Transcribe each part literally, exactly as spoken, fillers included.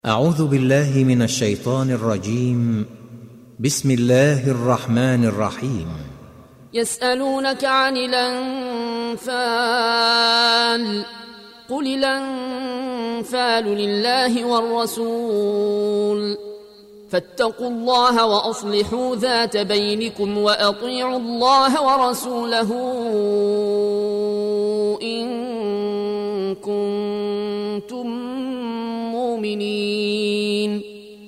أعوذ بالله من الشيطان الرجيم. بسم الله الرحمن الرحيم. يسألونك عن الأنفال قل الأنفال لله والرسول فاتقوا الله وأصلحوا ذات بينكم وأطيعوا الله ورسوله إن كنتم مؤمنين.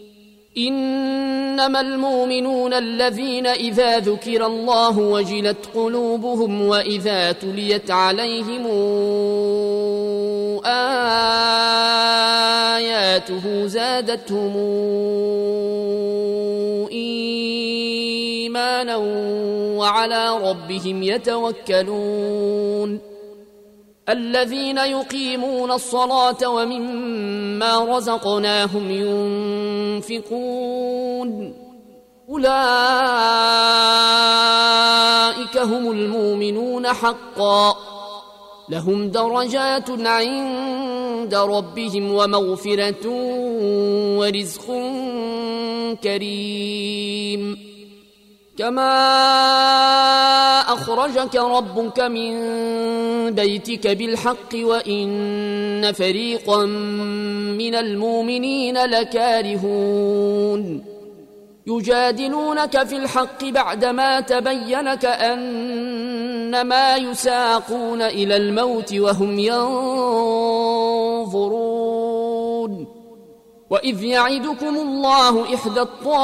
إنما المؤمنون الذين إذا ذكر الله وجلت قلوبهم وإذا تليت عليهم آياته زادتهم إيمانا وعلى ربهم يتوكلون. الذين يقيمون الصلاة ومما رزقناهم ينفقون أولئك هم المؤمنون حقا لهم درجات عند ربهم ومغفرة ورزق كريم. كما أخرجك ربك من بيتك بالحق وإن فريقا من المؤمنين لكارهون. يجادلونك في الحق بعدما تبين كأنما يساقون إلى الموت وهم ينظرون. وإذ يعدكم الله إحدى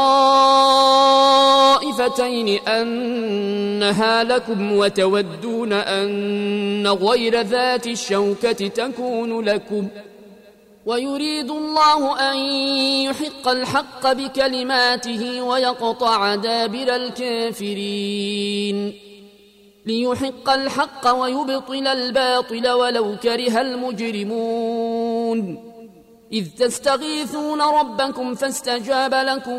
الطائفتين أنها لكم وتودون أن غير ذات الشوكة تكون لكم ويريد الله أن يحق الحق بكلماته ويقطع دابر الكافرين ليحق الحق ويبطل الباطل ولو كره المجرمون. إذ تستغيثون ربكم فاستجاب لكم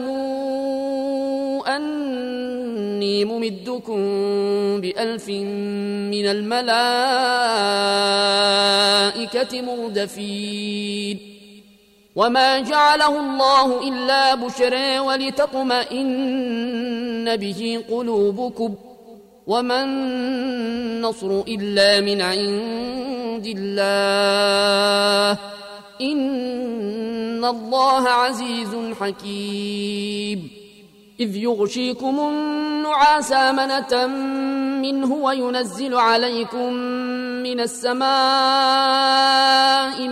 أني ممدكم بألف من الملائكة مردفين. وما جعله الله إلا بشرى ولتطمئن به قلوبكم وما النصر إلا من عند الله إن الله عزيز حكيم. إذ يغشيكم النعاس أمنة منه وينزل عليكم من السماء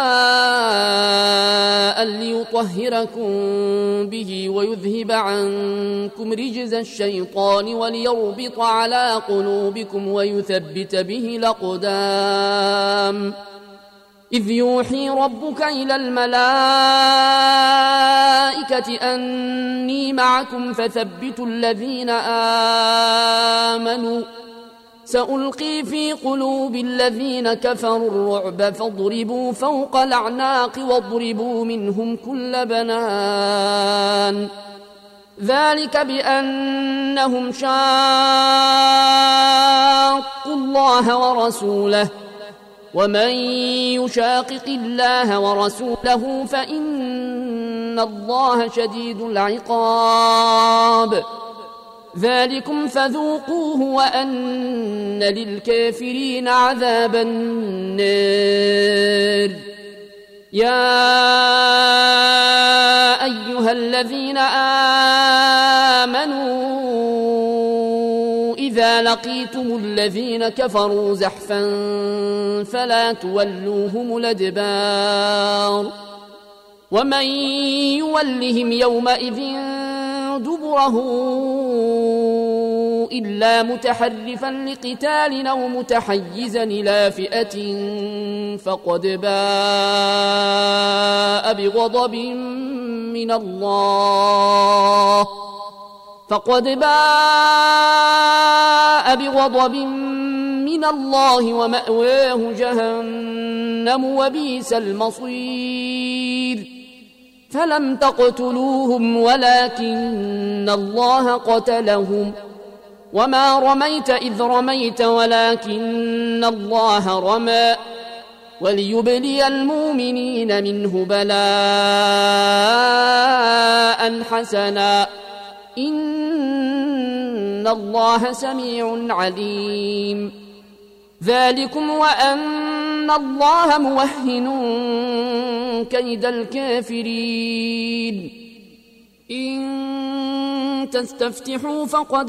ماء ليطهركم به ويذهب عنكم رجز الشيطان وليربط على قلوبكم ويثبت به الأقدام. إذ يوحي ربك إلى الملائكة أني معكم فثبتوا الذين آمنوا سألقي في قلوب الذين كفروا الرعب فاضربوا فوق الأعناق واضربوا منهم كل بنان. ذلك بأنهم شاقوا الله ورسوله ومن يشاقق الله ورسوله فإن الله شديد العقاب. ذلكم فذوقوه وأن للكافرين عذاب النار. يا أيها الذين آمنوا إذا لقيتم الذين كفروا زحفا فلا تولوهم الأدبار. ومن يولهم يومئذ دبره إلا متحرفا لقتال أو متحيزا إلى فئة فقد باء بغضب من الله فقد باء بغضب من الله ومأواه جهنم وبئس المصير. فلم تقتلوهم ولكن الله قتلهم وما رميت إذ رميت ولكن الله رمى وليبلي المؤمنين منه بلاء ثناء حسنا إن الله سميع عليم. ذلكم وأن الله موهن كيد الكافرين. إن تستفتحوا فقد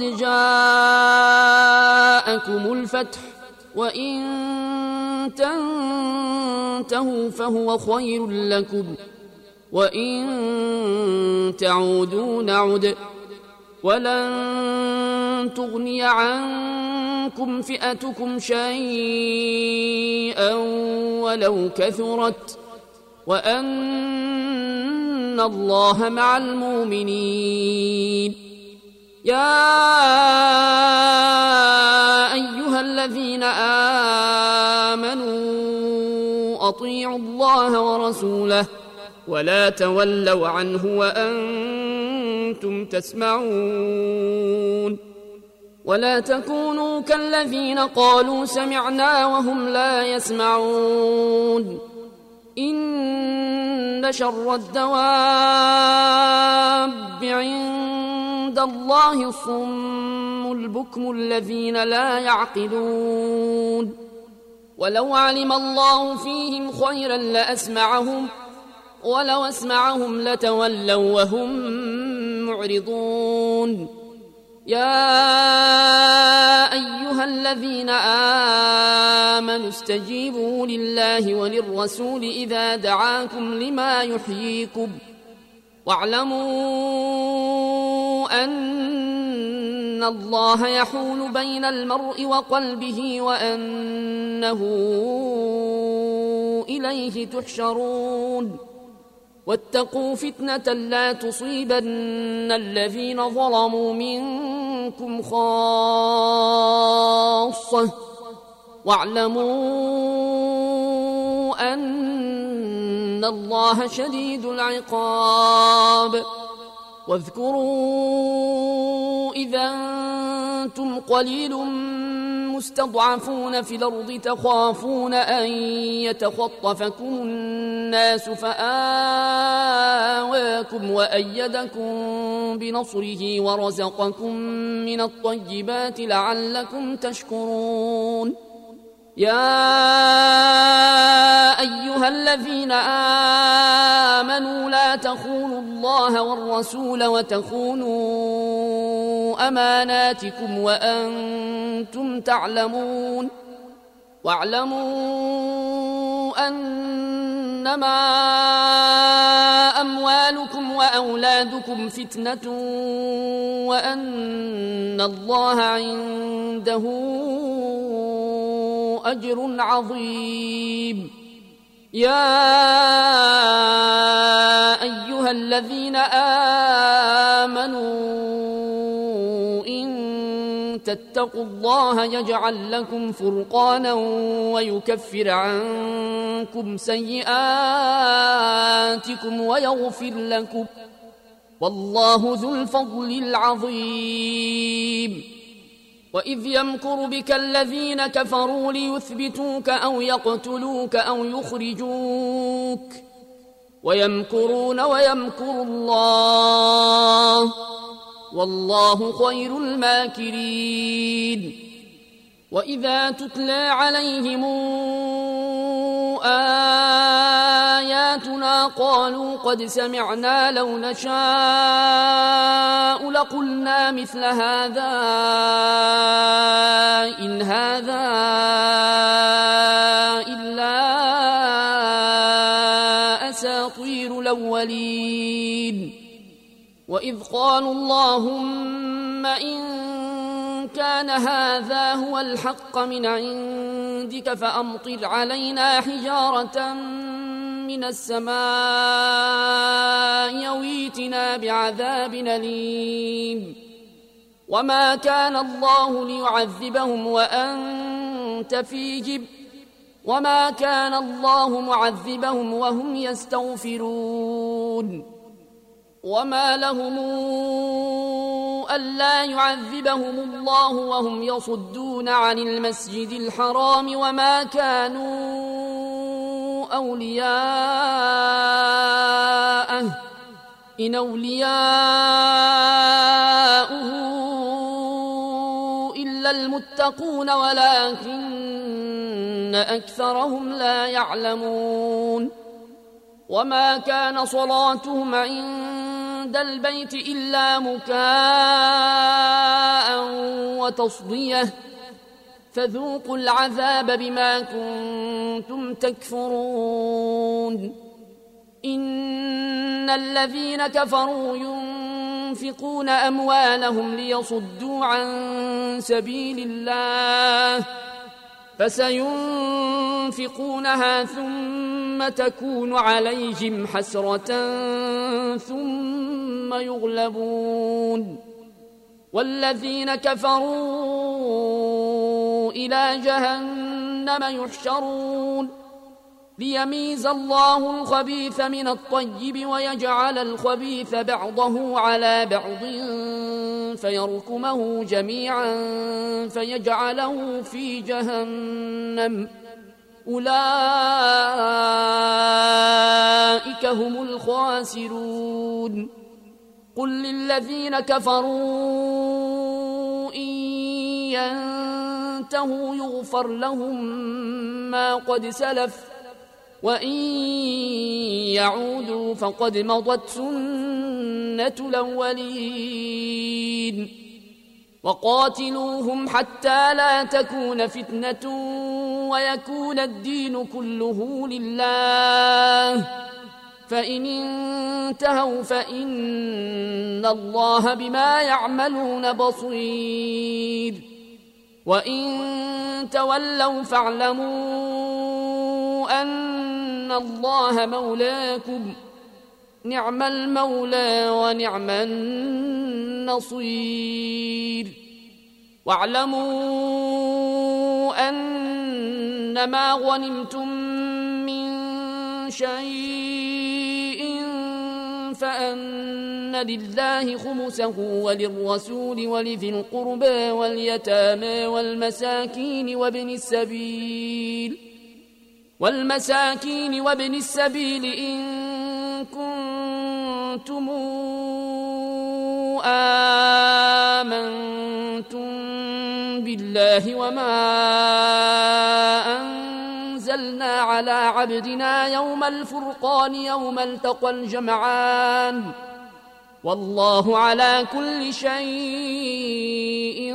جاءكم الفتح وإن تنتهوا فهو خير لكم وإن تعودوا نعد ولن تغني عنكم فئتكم شيئا ولو كثرت وأن الله مع المؤمنين. يا أيها الذين آمنوا أطيعوا الله ورسوله ولا تولوا عنه وأنتم تسمعون. ولا تكونوا كالذين قالوا سمعنا وهم لا يسمعون. إن شر الدواب عند الله الصم البكم الذين لا يعقلون. ولو علم الله فيهم خيرا لأسمعهم ولو أسمعهم لتولوا وهم معرضون. يا أيها الذين آمنوا استجيبوا لله وللرسول إذا دعاكم لما يحييكم واعلموا أن الله يحول بين المرء وقلبه وأنه إليه تحشرون. واتقوا فتنة لا تصيبن الذين ظلموا منكم خاصة واعلموا أن الله شديد العقاب. واذكروا إذا أنتم قليل مستضعفون في الأرض تخافون أن يتخطفكم الناس فآواكم وأيدكم بنصره ورزقكم من الطيبات لعلكم تشكرون. يا أيها الذين آمنوا لا تخونوا الله والرسول وتخونوا أماناتكم وأنتم تعلمون. واعلموا أنما أموالكم وأولادكم فتنة وأن الله عنده أجر عظيم. يا أيها الذين آمنوا إن تتقوا الله يجعل لكم فرقانا ويكفر عنكم سيئاتكم ويغفر لكم والله ذو الفضل العظيم. وإذ يمكر بك الذين كفروا ليثبتوك أو يقتلوك أو يخرجوك ويمكرون ويمكر الله والله خير الماكرين. وإذا تتلى عليهم آياتنا قالوا قد سمعنا لو نشاء لقلنا مثل هذا إن هذا إلا أساطير الأولين. وإذ قالوا اللهم إن كان هذا هو الحق من عندك فأمطر علينا حجارة من السماء يويتنا بعذاب أليم. وما كان الله ليعذبهم وأنت فيهم وما كان الله معذبهم وهم يستغفرون. وما لهم ألا يعذبهم الله وهم يصدون عن المسجد الحرام وما كانوا أولياءه إن أولياؤه إلا المتقون ولكن أكثرهم لا يعلمون وما كان صلاتهم عند البيت إلا مكاء وتصدية فذوقوا العذاب بما كنتم تكفرون إن الذين كفروا ينفقون أموالهم ليصدوا عن سبيل الله فسينفقونها ثم تكون عليهم حسرة ثم يغلبون والذين كفروا إلى جهنم يحشرون ليميز الله الخبيث من الطيب ويجعل الخبيث بعضه على بعض فيركمه جميعا فيجعله في جهنم أولئك هم الخاسرون قل للذين كفروا إن ينتهوا يغفر لهم ما قد سلف وإن يعودوا فقد مضت سنة الأولين وقاتلوهم حتى لا تكون فتنة ويكون الدين كله لله فإن انتهوا فإن الله بما يعملون بصير وإن تولوا فاعلموا أن الله مولاكم نعم المولى ونعم النصير واعلموا أنما غنمتم من شيء فأن لله خمسه وللرسول ولذي القربى واليتامى والمساكين وابن السبيل والمساكين وابن السبيل إن كنتم آمنتم بالله وما أنزلنا على عبدنا يوم الفرقان يوم التقى الجمعان والله على كل شيء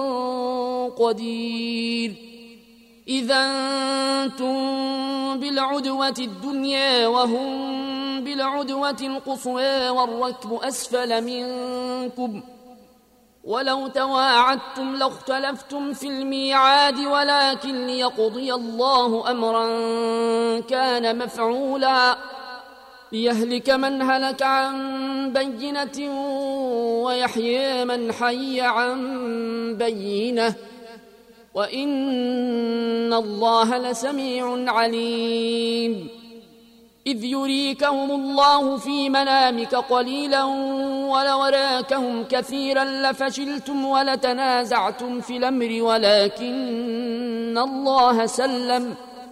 قدير إذا أنتم بالعدوة الدنيا وهم بالعدوة القصوى والركب أسفل منكم ولو تواعدتم لاختلفتم في الميعاد ولكن ليقضي الله أمرا كان مفعولا ليهلك من هلك عن بينة ويحيي من حي عن بينة وإن الله لسميع عليم إذ يريكهم الله في منامك قليلا ولو راكهم كثيرا لفشلتم ولتنازعتم في الأمر ولكن الله سلم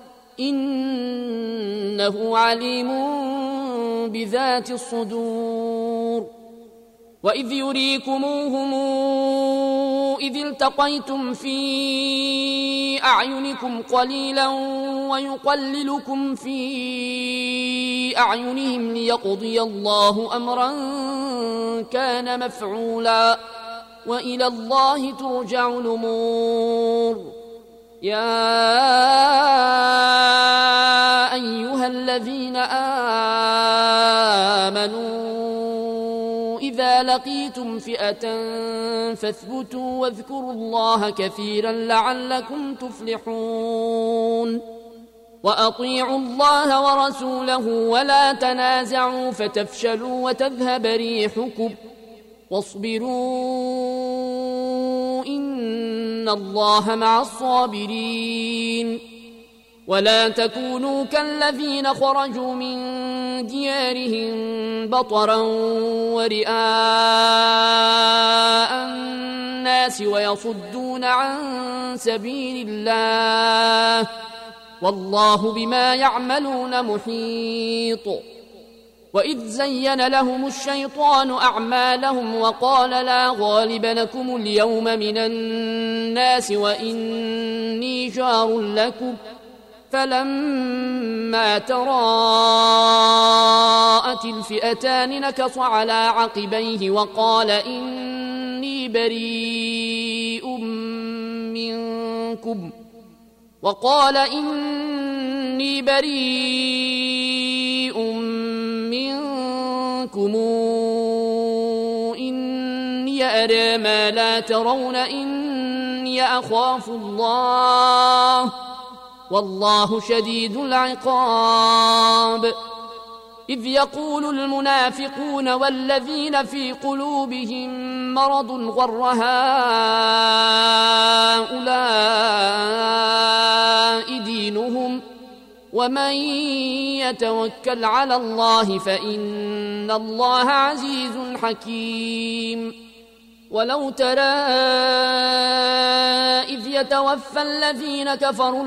إنه عليم بذات الصدور وإذ يريكموهم إذ التقيتم في أعينكم قليلا ويقللكم في أعينهم ليقضي الله أمرا كان مفعولا وإلى الله ترجع الأمور يا أيها الذين آمنوا إذا لقيتم فئة فاثبتوا واذكروا الله كثيرا لعلكم تفلحون وأطيعوا الله ورسوله ولا تنازعوا فتفشلوا وتذهب ريحكم واصبروا إن الله مع الصابرين ولا تكونوا كالذين خرجوا من ديارهم بطرا ورئاء الناس ويصدون عن سبيل الله والله بما يعملون محيط وإذ زين لهم الشيطان أعمالهم وقال لا غالب لكم اليوم من الناس وإني جار لكم فلما تراءت الفئتان نكص على عقبيه وقال إني بريء منكم وقال إني بريء منكم إني أرى ما لا ترون إني أخاف الله والله شديد العقاب إذ يقول المنافقون والذين في قلوبهم مرض غر هؤلاء دينهم ومن يتوكل على الله فإن الله عزيز حكيم ولو ترى إذ يتوفى الذين كفروا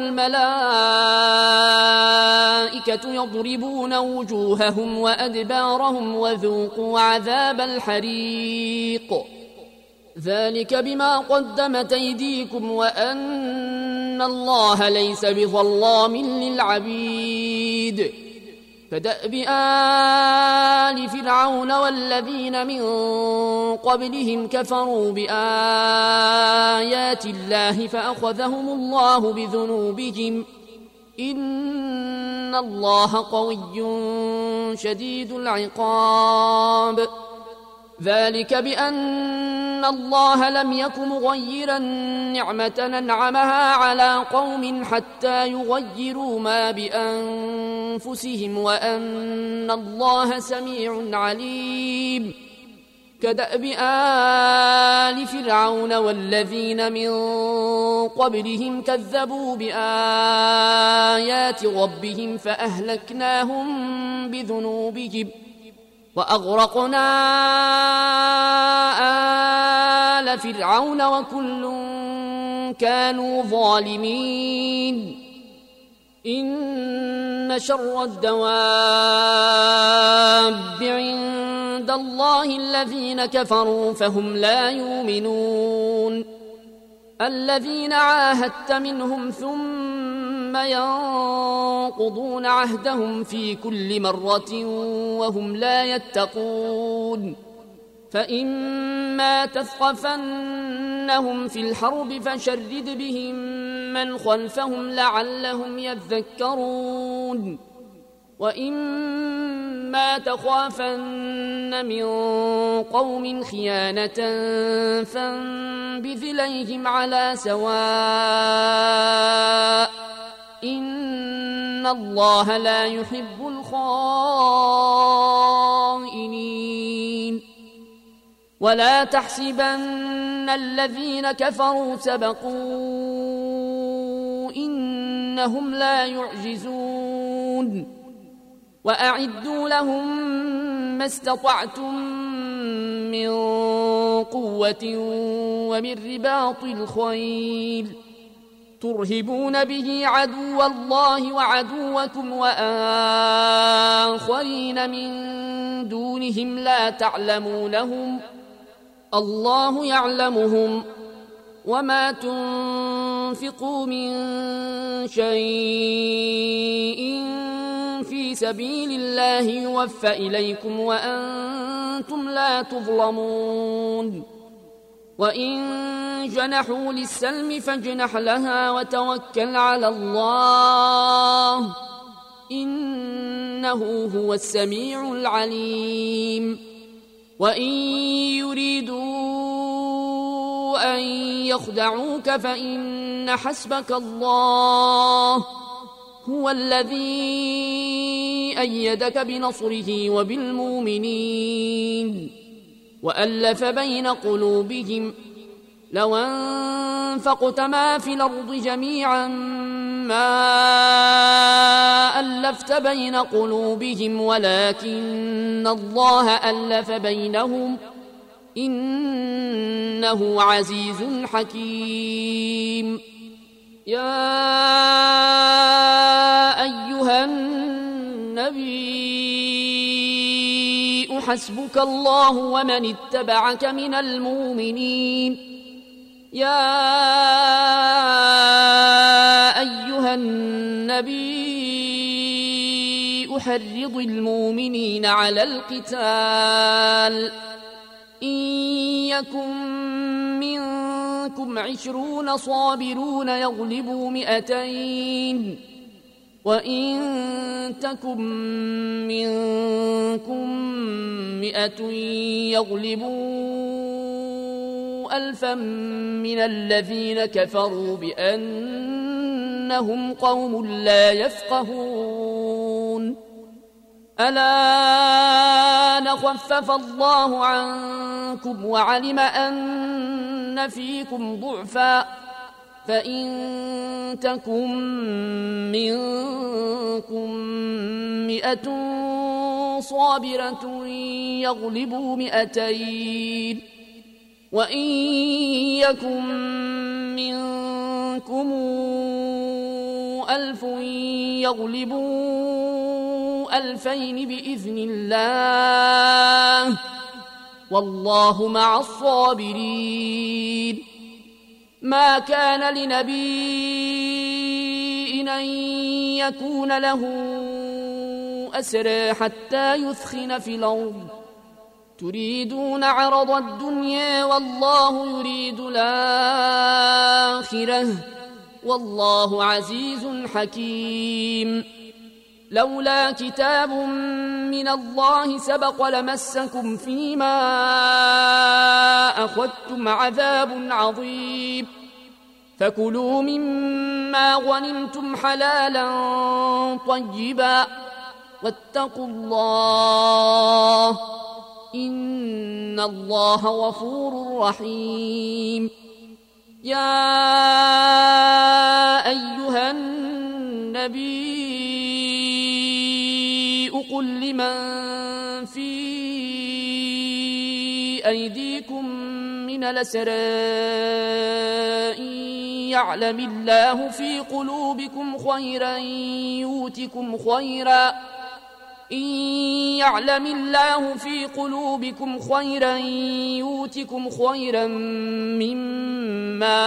الملائكة يضربون وجوههم وأدبارهم وذوقوا عذاب الحريق ذلك بما قدمت أيديكم وأن الله ليس بظلام للعبيد كدأب آل فرعون والذين من قبلهم كفروا بآيات الله فأخذهم الله بذنوبهم إن الله قوي شديد العقاب ذلك بأن الله لم يك مغيرا نعمة أنعمها على قوم حتى يغيروا ما بأنفسهم وأن الله سميع عليم كدأب آل فرعون والذين من قبلهم كذبوا بآيات ربهم فأهلكناهم بذنوبهم وأغرقنا آل فرعون وكل كانوا ظالمين إن شر الدواب عند الله الذين كفروا فهم لا يؤمنون الذين عاهدت منهم ثم ينقضون عهدهم في كل مرة وهم لا يتقون فإما تثقفنهم في الحرب فشرد بهم من خلفهم لعلهم يذكرون وإما تخافن من قوم خيانة فانبذ إليهم على سواء إن الله لا يحب الخائنين ولا تحسبن الذين كفروا سبقوا إنهم لا يعجزون وأعدوا لهم ما استطعتم من قوة ومن رباط الخيل ترهبون به عدو الله وعدوكم وآخرين من دونهم لا تعلمونهم الله يعلمهم وما تنفقوا من شيء في سبيل الله يوفى إليكم وأنتم لا تظلمون وإن جنحوا للسلم فاجنح لها وتوكل على الله إنه هو السميع العليم وإن يريدوا أن يخدعوك فإن حسبك الله هو الذي أيدك بنصره وبالمؤمنين وألف بين قلوبهم لو أنفقت ما في الأرض جميعا ما ألفت بين قلوبهم ولكن الله ألف بينهم إنه عزيز حكيم يا أيها النبي حسبك الله ومن اتبعك من المؤمنين يا أيها النبي أحرض المؤمنين على القتال إن يكن منكم عشرون صابرون يغلبوا مئتين وإن تكن منكم مئة يغلبوا ألفا من الذين كفروا بأنهم قوم لا يفقهون ألا نخفف الله عنكم وعلم أن فيكم ضعفا فإن تكن منكم مئة صابرة يغلبوا مئتين وإن يكن منكم ألف يغلبوا ألفين بإذن الله والله مع الصابرين ما كان لنبي أن يكون له أسرى حتى يثخن في الأرض تريدون عرض الدنيا والله يريد الآخرة والله عزيز حكيم لولا كتاب من الله سبق لمسكم فيما أخذتم عذاب عظيم فكلوا مما غنمتم حلالا طيبا واتقوا الله إن الله غفور رحيم يا أيها النبي قل لمن في أيديكم من الأسرى إن يعلم الله في قلوبكم خيرا يؤتكم خيرا إن يعلم الله في قلوبكم خيرا يؤتكم خيرا مما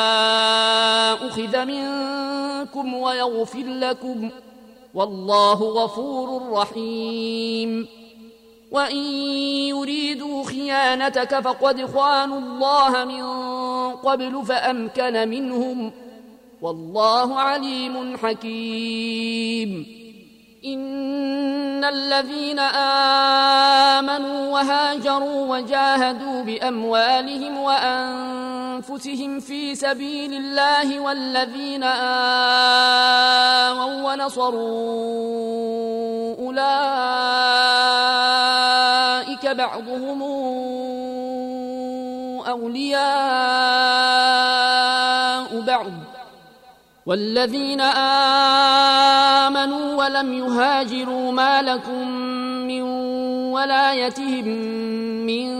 أخذ منكم ويغفر لكم والله غفور رحيم وإن يريدوا خيانتك فقد خانوا الله من قبل فأمكن منهم والله عليم حكيم إن الذين آمنوا وهاجروا وجاهدوا بأموالهم وأنفسهم في سبيل الله والذين آووا ونصروا أولئك بعضهم أولياء بعض والذين آمنوا ولم يهاجروا ما لكم من ولايتهم من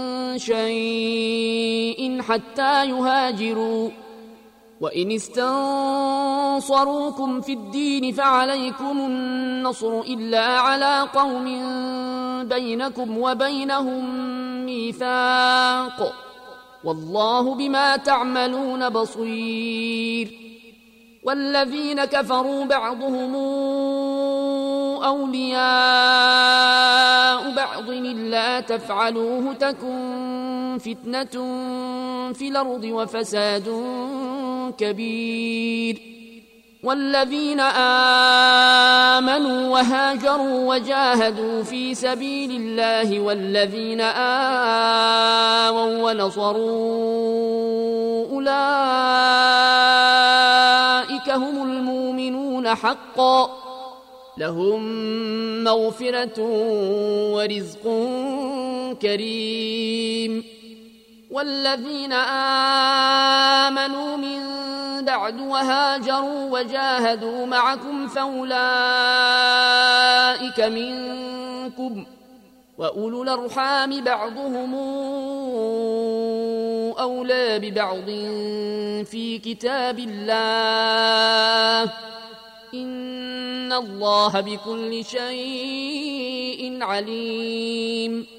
شيء حتى يهاجروا وإن استنصروكم في الدين فعليكم النصر إلا على قوم بينكم وبينهم ميثاق والله بما تعملون بصير والذين كفروا بعضهم أولياء بعض إلا تفعلوه تكن فتنة في الأرض وفساد كبير والذين آمنوا وهاجروا وجاهدوا في سبيل الله والذين آووا ونصروا أولئك هم المؤمنون حقا لهم مغفرة ورزق كريم والذين آمنوا من بعد وهاجروا وجاهدوا معكم فأولئك منكم وأولو الأرحام بعضهم أولى ببعض في كتاب الله إن الله بكل شيء عليم